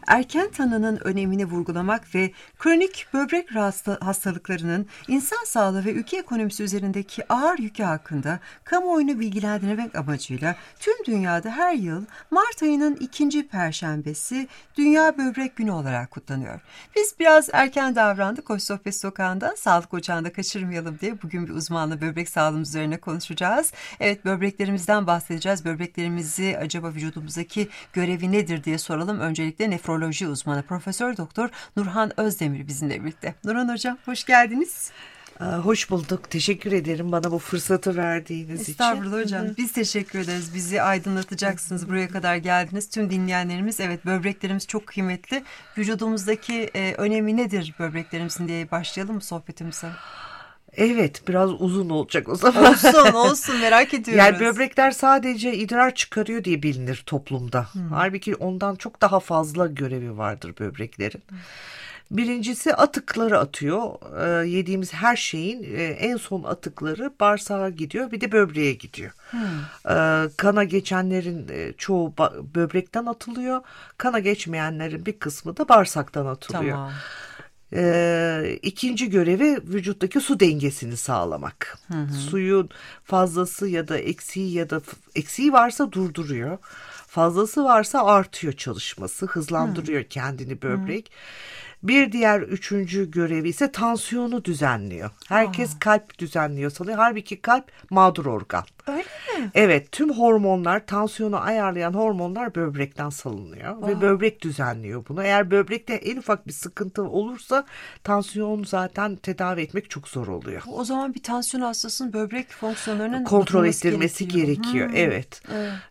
erken tanının önemini vurgulamak ve kronik böbrek hastalıklarının insan sağlığı ve ülke ekonomisi üzerindeki ağır yükü hakkında kamuoyunu bilgilendirmek amacıyla tüm dünyada her yıl Mart ayının 2. Perşembesi Dünya Böbrek Günü olarak kutlanıyor. Biz biraz erken davrandık Hoş Sohbet Sokağı'nda, sağlık ocağında kaçırmayalım diye bugün bir uzmanla böbrek sağlığımız üzerine konuşacağız. Evet, böbreklerimizden bahsedeceğiz. Böbreklerimizi acaba vücudumuzdaki görevi nedir diye soralım. Öncelikle nefroloji uzmanı Profesör Doktor Nurhan Özdemir bizimle birlikte. Nurhan Hocam hoş geldiniz. Hoş bulduk. Teşekkür ederim bana bu fırsatı verdiğiniz için. Estağfurullah hocam. Biz teşekkür ederiz. Bizi aydınlatacaksınız. Buraya kadar geldiniz. Tüm dinleyenlerimiz, evet, böbreklerimiz çok kıymetli. Vücudumuzdaki önemi nedir böbreklerimizin diye başlayalım mı sohbetimize? Evet, biraz uzun olacak o zaman. Olsun merak ediyoruz. Yani böbrekler sadece idrar çıkarıyor diye bilinir toplumda. Halbuki ondan çok daha fazla görevi vardır böbreklerin. Birincisi atıkları atıyor. Yediğimiz her şeyin en son atıkları bağırsağa gidiyor, bir de böbreğe gidiyor. Kana geçenlerin çoğu böbrekten atılıyor. Kana geçmeyenlerin bir kısmı da bağırsaktan atılıyor. Tamam. İkinci görevi vücuttaki su dengesini sağlamak. Suyun fazlası ya da eksiği varsa durduruyor. Fazlası varsa artıyor çalışması, hızlandırıyor kendini böbrek. Bir diğer üçüncü görevi ise tansiyonu düzenliyor. Herkes kalp düzenliyor sanıyor. Halbuki kalp mağdur organ. Öyle mi? Evet, tüm hormonlar, tansiyonu ayarlayan hormonlar böbrekten salınıyor. Ve böbrek düzenliyor bunu. Eğer böbrekte en ufak bir sıkıntı olursa tansiyonu zaten tedavi etmek çok zor oluyor. O zaman bir tansiyon hastasının böbrek fonksiyonlarının kontrol ettirmesi gerekiyor. Evet.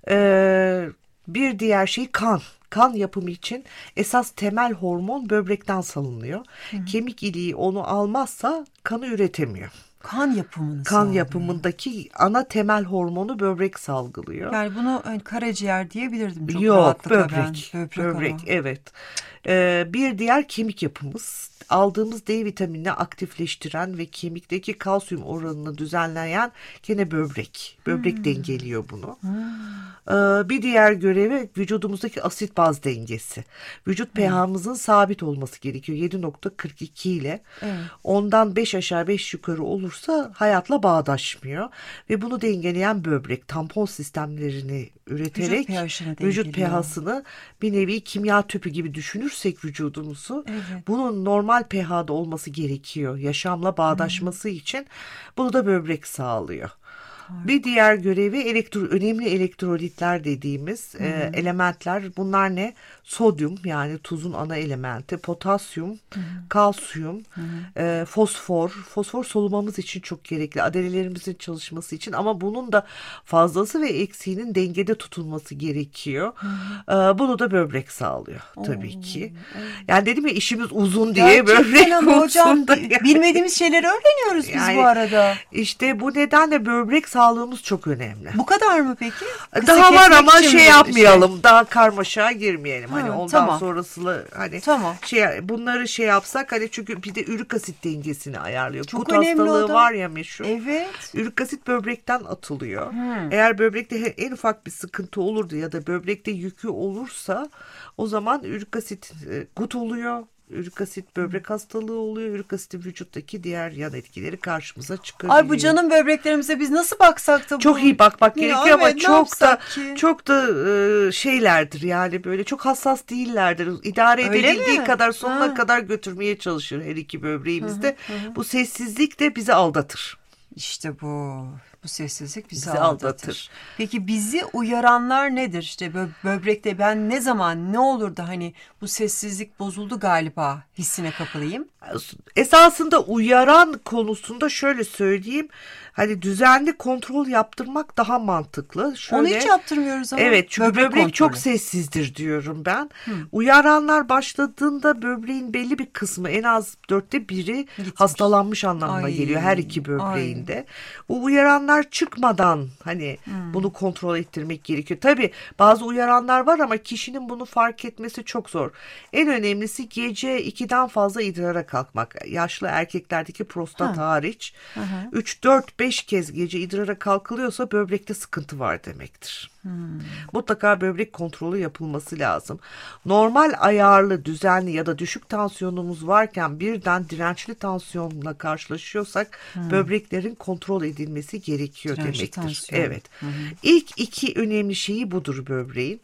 Bir diğer şey kan. Kan yapımı için esas temel hormon böbrekten salınıyor. Kemik iliği onu almazsa kanı üretemiyor. Kan yapımını Kan sağlıyor. Yapımındaki ana temel hormonu böbrek salgılıyor. Yani bunu karaciğer diyebilirdim çok Yok, rahatlıkla böbrek. ben. Böbrek, ama. evet. Bir diğer kemik yapımız. Aldığımız D vitaminini aktifleştiren ve kemikteki kalsiyum oranını düzenleyen gene böbrek. Böbrek dengeliyor bunu. Bir diğer görevi vücudumuzdaki asit baz dengesi. Vücut pH'mızın sabit olması gerekiyor 7.42 ile. Ondan 5 aşağı 5 yukarı olursa hayatla bağdaşmıyor. Ve bunu dengeleyen böbrek tampon sistemlerini üreterek vücut pH'sını bir nevi kimya tüpü gibi düşünürsek vücudumuzu, bunun normal pH'da olması gerekiyor yaşamla bağdaşması için. Bunu da böbrek sağlıyor. Bir diğer görevi önemli elektrolitler dediğimiz elementler. Bunlar ne? Sodyum, yani tuzun ana elementi, potasyum, kalsiyum, fosfor. Fosfor solumamız için çok gerekli. Adalelerimizin çalışması için, ama bunun da fazlası ve eksiğinin dengede tutulması gerekiyor. Bunu da böbrek sağlıyor tabii ki. Yani dedim ya, işimiz uzun diye böbrek konusunda. Hocam, bilmediğimiz şeyleri öğreniyoruz biz bu arada. İşte bu nedenle böbrek sağlığımız çok önemli. Bu kadar mı peki? Daha var ama yapmayalım. Daha karmaşaya girmeyelim. Hani ondan sonrasını bunları yapsak, hani çünkü bir de ürik asit dengesini ayarlıyor. Çok Gut önemli hastalığı var ya meşhur. Evet. Ürik asit böbrekten atılıyor. Eğer böbrekte en ufak bir sıkıntı olurdu ya da böbrekte yükü olursa, o zaman ürik asit gut oluyor. Ürik asit böbrek hastalığı oluyor. Ürik asitin vücuttaki diğer yan etkileri karşımıza çıkabiliyor. Ay, bu canım böbreklerimize biz nasıl baksak da bu? Çok iyi bakmak gerekiyor ama çok da şeylerdir, yani böyle çok hassas değillerdir. İdare edebildiği kadar sonuna kadar götürmeye çalışır her iki böbreğimizde. Bu sessizlik de bizi aldatır. İşte bu sessizlik bizi aldatır. Peki bizi uyaranlar nedir? İşte böbrekte ben ne zaman, ne olur da hani bu sessizlik bozuldu galiba hissine kapılayım? Esasında uyaran konusunda şöyle söyleyeyim. Hani düzenli kontrol yaptırmak daha mantıklı. Onu hiç yaptırmıyoruz ama. Evet, çünkü böbrek çok sessizdir diyorum ben. Uyaranlar başladığında böbreğin belli bir kısmı, en az 1/4 hastalanmış anlamına geliyor her iki böbreğinde. O uyaranlar uyaranlar çıkmadan hani bunu kontrol ettirmek gerekiyor. Tabii bazı uyaranlar var ama kişinin bunu fark etmesi çok zor. En önemlisi gece 2'den fazla idrara kalkmak. Yaşlı erkeklerdeki prostat hariç 3-4-5 kez gece idrara kalkılıyorsa böbrekte sıkıntı var demektir. Mutlaka böbrek kontrolü yapılması lazım. Normal ayarlı, düzenli ya da düşük tansiyonumuz varken birden dirençli tansiyonla karşılaşıyorsak böbreklerin kontrol edilmesi gerekiyor Dirençli demektir. tansiyon. Evet. İlk iki önemli şeyi budur böbreğin.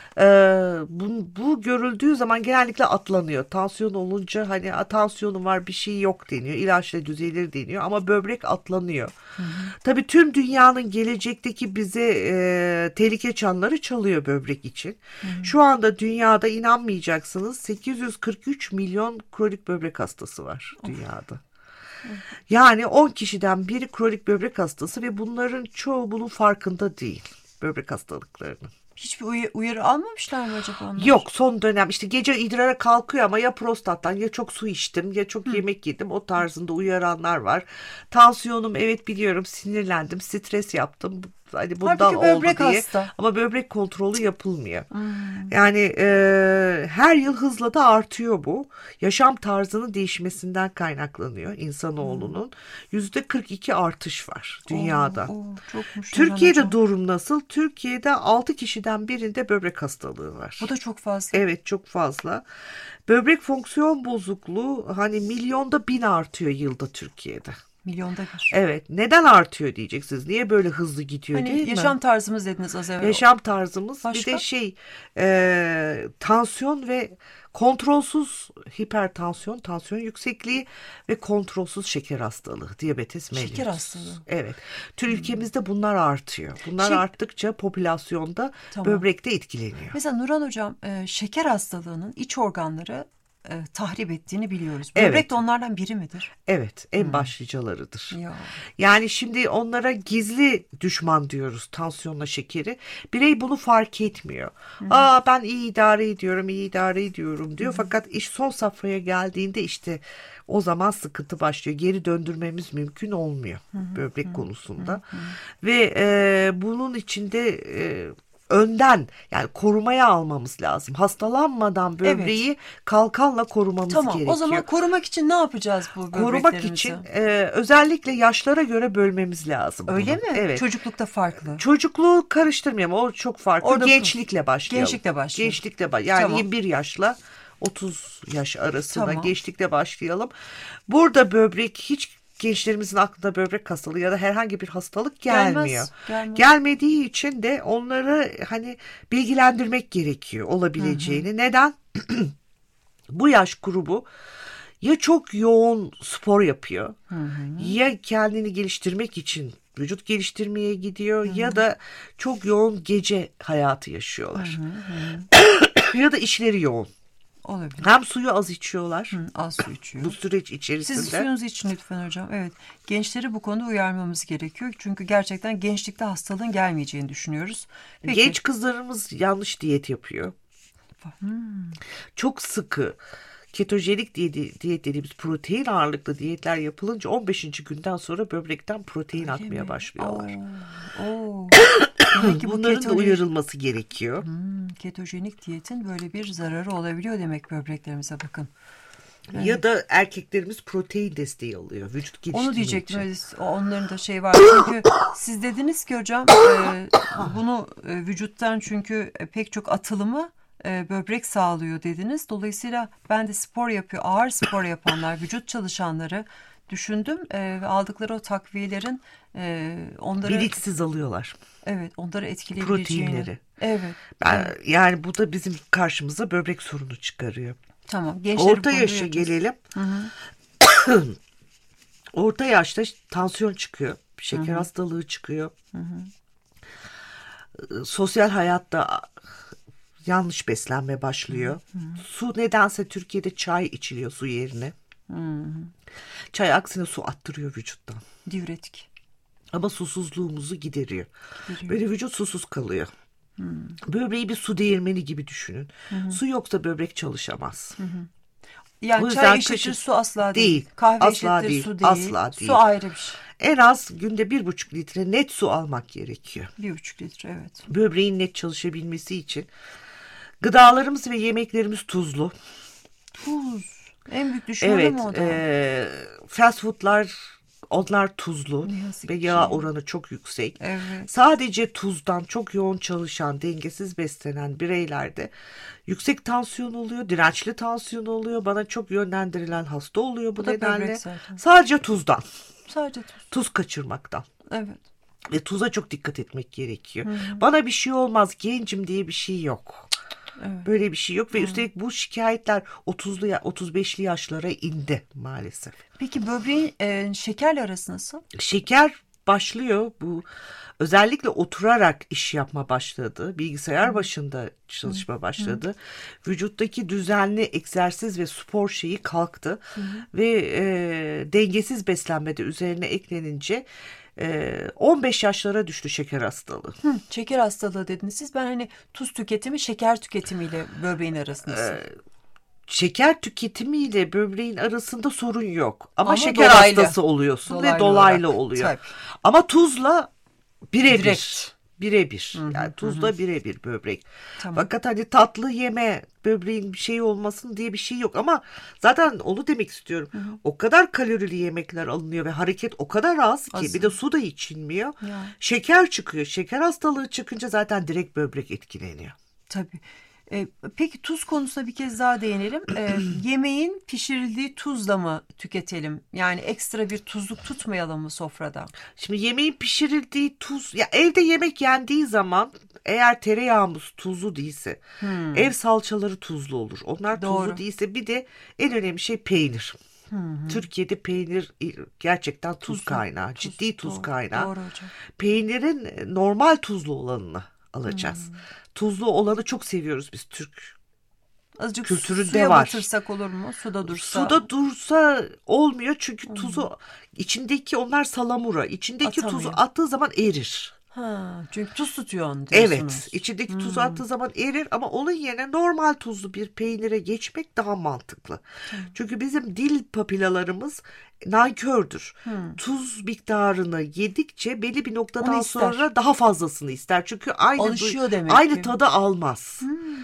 Bu görüldüğü zaman genellikle atlanıyor. Tansiyon olunca hani tansiyonum var bir şey yok deniyor. İlaçla düzeyleri deniyor ama böbrek atlanıyor. Tabii tüm dünyanın gelecekteki bize tehlike çanları çalıyor böbrek için. Şu anda dünyada inanmayacaksınız 843 milyon kronik böbrek hastası var dünyada. Yani 10 kişiden biri kronik böbrek hastası ve bunların çoğu bunun farkında değil. Böbrek hastalıklarının. Hiçbir uyarı almamışlar mı acaba onlar? Yok, son dönem işte gece idrara kalkıyor ama ya prostattan ya çok su içtim ya çok yemek yedim, o tarzında uyaranlar var. Tansiyonum, evet biliyorum, sinirlendim, stres yaptım. Hani bundan Halbuki oldu böbrek diye. hasta. Ama böbrek kontrolü yapılmıyor. Yani her yıl hızla da artıyor bu. Yaşam tarzının değişmesinden kaynaklanıyor insanoğlunun. %42 artış var dünyada. Çokmuş Türkiye'de hocam. durum nasıl? Türkiye'de 6 kişiden birinde böbrek hastalığı var. Bu da çok fazla. Evet, çok fazla. Böbrek fonksiyon bozukluğu hani milyonda 1000 artıyor yılda Türkiye'de. Milyonda bir. Evet. Neden artıyor diyeceksiniz. Niye böyle hızlı gidiyor Hani değil mi? yaşam tarzımız dediniz az evvel. Yaşam tarzımız. Başka? Bir de tansiyon ve kontrolsüz hipertansiyon, tansiyon yüksekliği ve kontrolsüz şeker hastalığı, diyabetes mellitus. Şeker hastalığı. Evet. Ülkemizde bunlar artıyor. Bunlar arttıkça popülasyonda böbrekte etkileniyor. Mesela Nurhan Hocam, şeker hastalığının iç organları tahrip ettiğini biliyoruz. Evet. Böbrek de onlardan biri midir? Evet, en başlıcalarıdır. Ya. Yani şimdi onlara gizli düşman diyoruz, tansiyonla şekeri. Birey bunu fark etmiyor. Ben iyi idare ediyorum diyor. Fakat iş son safhaya geldiğinde işte o zaman sıkıntı başlıyor. Geri döndürmemiz mümkün olmuyor böbrek konusunda. Ve bunun içinde önden, yani korumaya almamız lazım. Hastalanmadan böbreği kalkanla korumamız gerekiyor. O zaman korumak için ne yapacağız bu böbreklerimizi? Korumak için özellikle yaşlara göre bölmemiz lazım. Öyle bunu. mi? Evet. Çocuklukta farklı. Çocukluğu karıştırmayalım. O çok farklı. Orada Gençlikle başlayalım. Yani Tamam. 21 yaşla 30 yaş arasında Tamam. gençlikle başlayalım. Burada böbrek, hiç gençlerimizin aklına böbrek hastalığı ya da herhangi bir hastalık gelmiyor. Gelmez. Gelmediği için de onları hani bilgilendirmek gerekiyor olabileceğini. Neden? Bu yaş grubu ya çok yoğun spor yapıyor, ya kendini geliştirmek için vücut geliştirmeye gidiyor, ya da çok yoğun gece hayatı yaşıyorlar. Ya da işleri yoğun. Olabilir. Hem suyu az içiyorlar. Az su içiyor. Bu süreç içerisinde. Siz suyunuzu için lütfen hocam. Evet. Gençleri bu konuda uyarmamız gerekiyor. Çünkü gerçekten gençlikte hastalığın gelmeyeceğini düşünüyoruz. Peki. Genç kızlarımız yanlış diyet yapıyor. Çok sıkı ketojenik diyet dediğimiz protein ağırlıklı diyetler yapılınca 15. günden sonra böbrekten protein akmaya başlıyorlar. Demek ki bu Bunların da uyarılması gerekiyor. Ketojenik diyetin böyle bir zararı olabiliyor demek böbreklerimize, bakın. Evet. Ya da erkeklerimiz protein desteği alıyor vücut geliştirmek Onu diyecektim. için. Onların da şey var. Çünkü siz dediniz ki hocam bunu vücuttan, çünkü pek çok atılımı böbrek sağlıyor dediniz. Dolayısıyla ben de ağır spor yapanlar, vücut çalışanları düşündüm ve aldıkları o takviyelerin onları bilinçsiz alıyorlar. Evet, onları etkileyebileceğini. Proteinleri. Evet. Yani bu da bizim karşımıza böbrek sorunu çıkarıyor. Tamam. Orta yaşa gelelim. Orta yaşta tansiyon çıkıyor, şeker hastalığı çıkıyor. Sosyal hayatta yanlış beslenme başlıyor. Su, nedense Türkiye'de çay içiliyor su yerine. Çay aksine su attırıyor vücuttan. Diüretik. Ama susuzluğumuzu gideriyor. Böyle vücut susuz kalıyor. Böbreği bir su değirmeni gibi düşünün. Su yoksa böbrek çalışamaz. Yani O yüzden çay eşittir kışın- su asla değil. Değil, Kahve asla eşittir değil, su değil. asla değil. Su ayrı bir şey. En az günde 1,5 litre net su almak gerekiyor. 1,5 litre evet. Böbreğin net çalışabilmesi için. Gıdalarımız ve yemeklerimiz tuzlu. Tuz. En büyük düşmanım Evet, o da. fast foodlar onlar tuzlu Ne yazık ve ki. yağ oranı çok yüksek. Evet. Sadece tuzdan çok yoğun çalışan, dengesiz beslenen bireylerde yüksek tansiyon oluyor, dirençli tansiyon oluyor. Bana çok yönlendirilen hasta oluyor bu da nedenle. böbrek zaten. Sadece tuzdan, Sadece tuz. tuz kaçırmaktan. Evet. Ve tuza çok dikkat etmek gerekiyor. Bana bir şey olmaz, gencim diye bir şey yok. Evet. Böyle bir şey yok ve üstelik bu şikayetler 30'lu 35'li yaşlara indi maalesef. Peki böbreğin şekerle arası nasıl? Şeker başlıyor bu özellikle oturarak iş yapma başladı. Bilgisayar başında çalışma başladı. Vücuttaki düzenli egzersiz ve spor şeyi kalktı. Ve dengesiz beslenme de üzerine eklenince 15 yaşlara düştü şeker hastalığı. Şeker hastalığı dediniz siz. Ben hani tuz tüketimi şeker tüketimiyle böbreğin arası nasıl? Şeker tüketimiyle böbreğin arasında sorun yok. Ama Ama şeker dolaylı. hastası oluyorsun ve Dolaylı dolaylı olarak. oluyor. Tabii. Ama tuzla birebir. Direkt. Birebir. Yani tuzla birebir böbrek. Tamam. Fakat hani tatlı yeme böbreğin bir şey olmasın diye bir şey yok. Ama zaten onu demek istiyorum. O kadar kalorili yemekler alınıyor ve hareket o kadar az ki Az. bir de su da içilmiyor. Ya. Şeker çıkıyor. Şeker hastalığı çıkınca zaten direkt böbrek etkileniyor. Tabii. Peki tuz konusuna bir kez daha değinelim. Yemeğin pişirildiği tuzla mı tüketelim? Yani ekstra bir tuzluk tutmayalım mı sofrada? Şimdi yemeğin pişirildiği tuz, ya evde yemek yendiği zaman eğer tereyağımız tuzlu değilse, ev salçaları tuzlu olur. Onlar Doğru. tuzlu değilse bir de en önemli şey peynir. Türkiye'de peynir gerçekten tuz kaynağı, ciddi tuz doğru, kaynağı. Doğru hocam. Peynirin normal tuzlu olanını alacağız. Tuzlu olanı çok seviyoruz biz Türk. Azıcık Kültüründe suya var. batırsak olur mu? Suda dursa. Suda dursa olmuyor çünkü tuzu içindeki onlar salamura. İçindeki tuzu Atamıyor. attığı zaman erir. Çünkü tuz tutuyor onu diyorsunuz. Evet, içindeki tuzu attığı zaman erir ama onun yerine normal tuzlu bir peynire geçmek daha mantıklı. Çünkü bizim dil papilalarımız nankördür. Tuz miktarını yedikçe belli bir noktadan Onu ister. sonra daha fazlasını ister. Çünkü Alışıyor demek aynı ki. tadı almaz.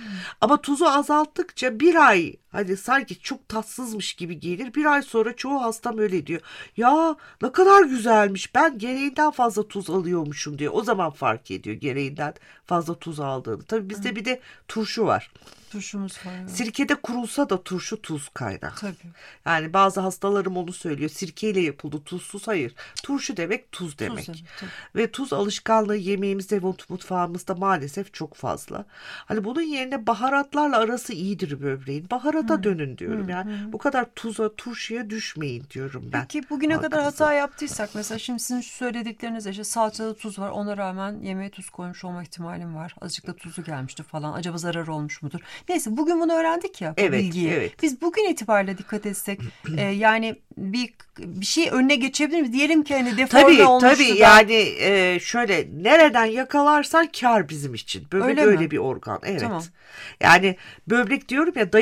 Ama tuzu azalttıkça bir ay hani sanki çok tatsızmış gibi gelir. Bir ay sonra çoğu hastam öyle diyor. Ya ne kadar güzelmiş, ben gereğinden fazla tuz alıyormuşum diyor. O zaman fark ediyor gereğinden fazla tuz aldığını. Tabii bizde bir de turşu var. Turşumuz var. Evet. Sirkede kurulsa da turşu tuz kaynağı. Tabii. Yani bazı hastalarım onu söylüyor. Sirkeyle yapıldı, tuzsuz, hayır. Turşu demek tuz demek. demek, tabii. Ve tuz alışkanlığı yemeğimizde ve mutfağımızda maalesef çok fazla. Hani bunun yerine baharatlarla arası iyidir böbreğin. Baharata dönün diyorum. Yani bu kadar tuza, turşuya düşmeyin diyorum ben. Peki bugüne kadar halkımıza. hata yaptıysak mesela şimdi sizin şu söylediklerinizde işte salçada tuz var, ona rağmen yemeğe tuz koymuş olma ihtimalim var. Azıcık da tuzu gelmişti falan. Acaba zarar olmuş mudur? Neyse bugün bunu öğrendik ya, bu Evet, bilgiyi. evet. Biz bugün itibariyle dikkat etsek yani bir şey önüne geçebilir mi? Diyelim ki hani deforme olmuştu Tabii da. yani şöyle nereden yakalarsan kar bizim için. Böbrek Öyle öyle mi? bir organ. Evet. Tamam. Yani böbrek diyorum ya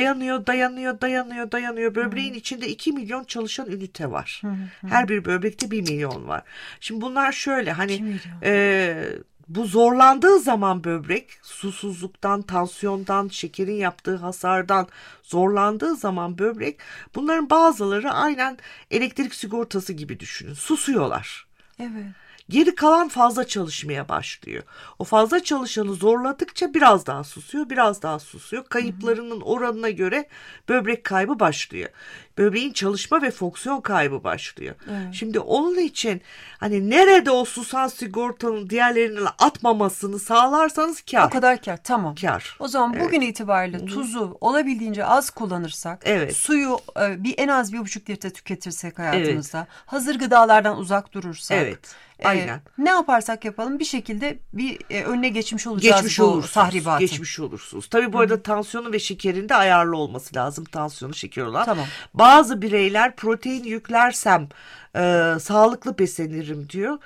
dayanıyor. Böbreğin içinde 2 milyon çalışan ünite var. Her bir böbrekte 1 milyon var. Şimdi bunlar şöyle hani 2 milyon. bu zorlandığı zaman böbrek susuzluktan, tansiyondan, şekerin yaptığı hasardan zorlandığı zaman böbrek bunların bazıları aynen elektrik sigortası gibi düşünün. Susuyorlar. Evet. Geri kalan fazla çalışmaya başlıyor. O fazla çalışanı zorladıkça biraz daha susuyor. Kayıplarının oranına göre böbrek kaybı başlıyor. Böbreğin çalışma ve fonksiyon kaybı başlıyor. Evet. Şimdi onun için hani nerede o susan sigortanın diğerlerinin atmamasını sağlarsanız kar. O kadar kar. Tamam. Kar. O zaman bugün itibariyle tuzu olabildiğince az kullanırsak, Evet. suyu en az 1,5 litre tüketirsek hayatımızda, hazır gıdalardan uzak durursak, Evet. Aynen. ne yaparsak yapalım bir şekilde önüne geçmiş olacağız Geçmiş bu olursunuz. tahribatı. Geçmiş olursunuz. Tabii bu arada tansiyonu ve şekerin de ayarlı olması lazım. Tansiyonu, şeker olan. Tamam. Bazı bireyler protein yüklersem sağlıklı beslenirim diyor.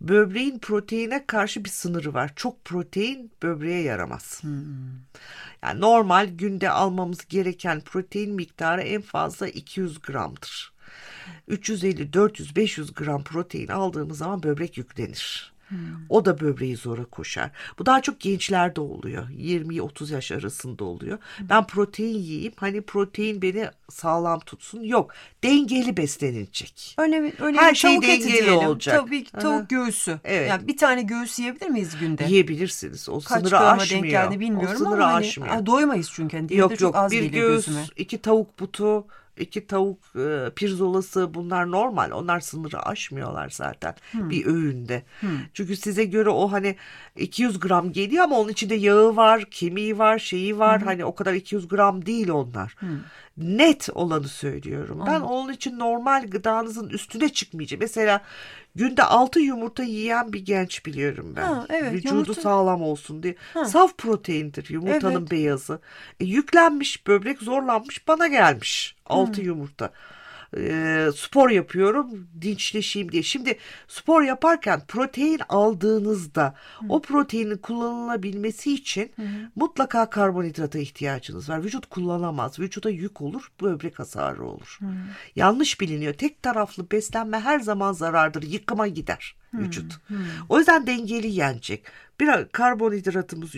böbreğin proteine karşı bir sınırı var. Çok protein böbreğe yaramaz. Yani normal günde almamız gereken protein miktarı en fazla 200 gramdır. 350, 400, 500 gram protein aldığımız zaman böbrek yüklenir. O da böbreği zora koşar. Bu daha çok gençlerde oluyor. 20-30 yaş arasında oluyor. Ben protein yiyeyim, hani protein beni sağlam tutsun. Yok, dengeli beslenilecek. Öyle Her bir şey tavuk eti dengeli diyelim. olacak. Tabii ki tavuk göğüsü. Evet. Yani bir tane göğüs yiyebilir miyiz günde? Yiyebilirsiniz. O Kaç sınırı grama aşmıyor. denk geldi bilmiyorum o sınırı ama hani, aşmıyor. doymayız çünkü. Yani diğeri de çok az bir geliyor göğüs, gözüme. 2 tavuk butu, 2 tavuk pirzolası, bunlar normal. Onlar sınırı aşmıyorlar zaten bir öğünde. Çünkü size göre o hani 200 gram geliyor ama onun içinde yağı var, kemiği var, şeyi var. Hani o kadar 200 gram değil onlar. Net olanı söylüyorum. Ben onun için normal gıdanızın üstüne çıkmayacağım. Mesela günde 6 yumurta yiyen bir genç biliyorum ben. Ha, evet, Vücudu sağlam olsun diye. Ha. Saf proteindir yumurtanın Evet. beyazı. Yüklenmiş böbrek, zorlanmış, bana gelmiş 6 yumurta. Spor yapıyorum dinçleşeyim diye. Şimdi spor yaparken protein aldığınızda o proteinin kullanılabilmesi için mutlaka karbonhidrata ihtiyacınız var. Vücut kullanamaz. Vücuda yük olur, böbrek hasarı olur. Yanlış biliniyor. Tek taraflı beslenme her zaman zarardır. Yıkıma gider vücut. O yüzden dengeli yenecek. Bir karbonhidratımız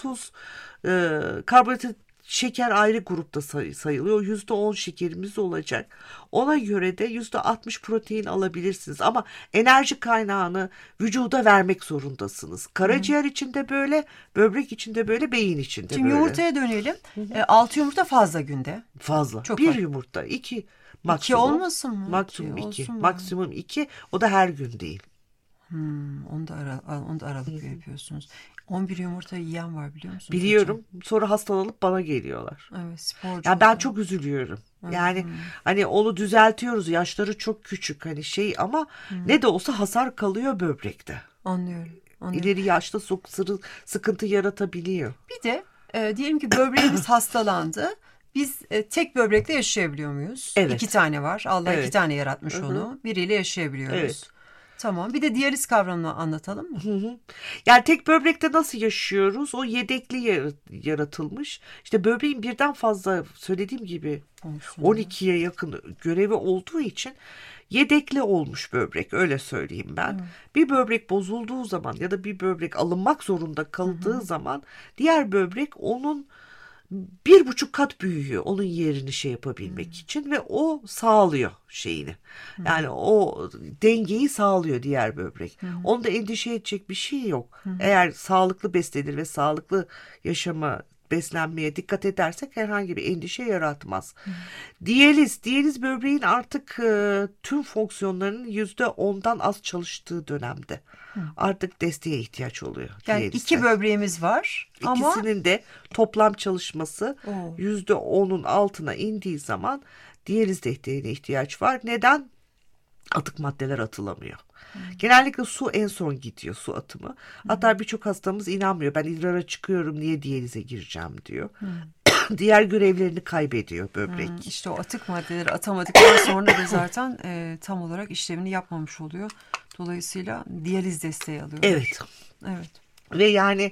%30, karbonhidrat, şeker ayrı grupta sayılıyor. %10 şekerimiz olacak. Ona göre de %60 protein alabilirsiniz. Ama enerji kaynağını vücuda vermek zorundasınız. Karaciğer içinde böyle, böbrek içinde böyle, beyin içinde Şimdi böyle. yumurtaya dönelim. 6 yumurta fazla günde. Fazla. Çok Bir var. yumurta, 2 2 maksimum. olmasın mı? Maksimum İki 2. olsun mu? Maksimum 2. O da her gün değil. Onu da aralıklı yapıyorsunuz. 11 yumurta yiyen var biliyor musunuz? Biliyorum. Sonra hastalanıp bana geliyorlar. Evet, sporcu. Ya ben çok üzülüyorum. Yani hani onu düzeltiyoruz. Yaşları çok küçük hani şey ama ne de olsa hasar kalıyor böbrekte. Anlıyorum. İleri yaşta sıkıntı yaratabiliyor. Bir de diyelim ki böbreğimiz hastalandı. Biz tek böbrekle yaşayabiliyor muyuz? Evet. 2 tane var. Allah Evet. 2 tane yaratmış onu. Biriyle yaşayabiliyoruz. Evet. Tamam. Bir de diyaliz kavramını anlatalım mı? Yani tek böbrekte nasıl yaşıyoruz? O yedekli yaratılmış. İşte böbreğin birden fazla, söylediğim gibi 12'ye yakın görevi olduğu için yedekli olmuş böbrek, öyle söyleyeyim ben. Bir böbrek bozulduğu zaman ya da bir böbrek alınmak zorunda kaldığı zaman diğer böbrek onun 1,5 kat büyüyor onun yerini şey yapabilmek için ve o sağlıyor şeyini. Yani o dengeyi sağlıyor diğer böbrek. Onda endişe edecek bir şey yok. Eğer sağlıklı beslenir ve sağlıklı beslenmeye dikkat edersek herhangi bir endişe yaratmaz. Diyaliz böbreğin artık tüm fonksiyonlarının %10'dan az çalıştığı dönemde. Artık desteğe ihtiyaç oluyor. Yani diyalizde. 2 böbreğimiz var ama İkisinin de toplam çalışması %10'un altına indiği zaman diyaliz desteğine ihtiyaç var. Neden? Atık maddeler atılamıyor. Genellikle su en son gidiyor, su atımı. Hatta birçok hastamız inanmıyor. Ben idrara çıkıyorum, niye diyalize gireceğim diyor. Diğer görevlerini kaybediyor böbrek. İşte o atık maddeleri atamadıktan sonra da zaten tam olarak işlevini yapmamış oluyor. Dolayısıyla diyaliz desteği alıyor. Evet. Evet. Ve yani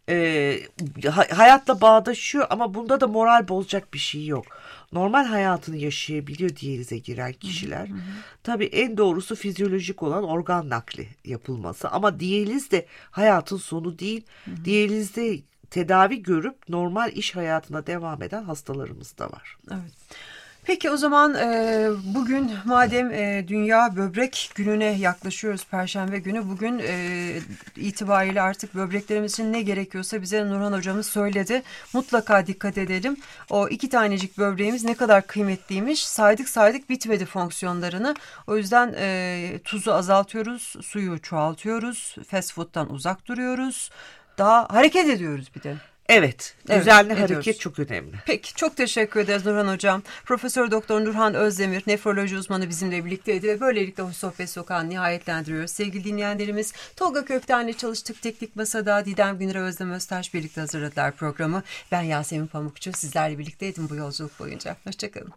hayatla bağdaşıyor ama bunda da moral bozacak bir şey yok. Normal hayatını yaşayabiliyor diyalize giren kişiler. Tabii en doğrusu fizyolojik olan organ nakli yapılması. Ama diyaliz de hayatın sonu değil. Diyalizde tedavi görüp normal iş hayatına devam eden hastalarımız da var. Evet. Peki o zaman bugün madem Dünya Böbrek Günü'ne yaklaşıyoruz, Perşembe günü, bugün itibariyle artık böbreklerimiz için ne gerekiyorsa bize Nurhan hocamız söyledi. Mutlaka dikkat edelim. O 2 tanecik böbreğimiz ne kadar kıymetliymiş. Saydık bitmedi fonksiyonlarını. O yüzden tuzu azaltıyoruz, suyu çoğaltıyoruz, fast food'dan uzak duruyoruz. Daha hareket ediyoruz bir de. Evet, Evet, düzenli ediyoruz. hareket çok önemli. Peki, çok teşekkür ederiz Nurhan Hocam. Profesör Doktor Nurhan Özdemir, nefroloji uzmanı bizimle birlikteydi ve böylelikle Hoş Sohbet Sokağı'nı nihayetlendiriyoruz. Sevgili dinleyenlerimiz, Tolga Kökten'le çalıştık teknik masada. Didem Güner, Özlem Öztaş birlikte hazırladılar programı. Ben Yasemin Pamukçu, sizlerle birlikteydim bu yolculuk boyunca. Hoşçakalın.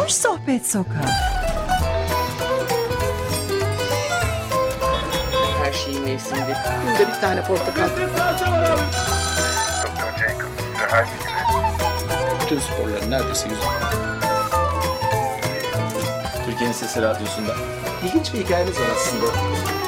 Hoş Sohbet Sokağı. Her şeyin mevsiminde. Günde bir tane portakal. Bütün sporların neredeyse yüzde. Türkiye'nin Sesi Radyosu'nda. İlginç bir hikayeniz var aslında.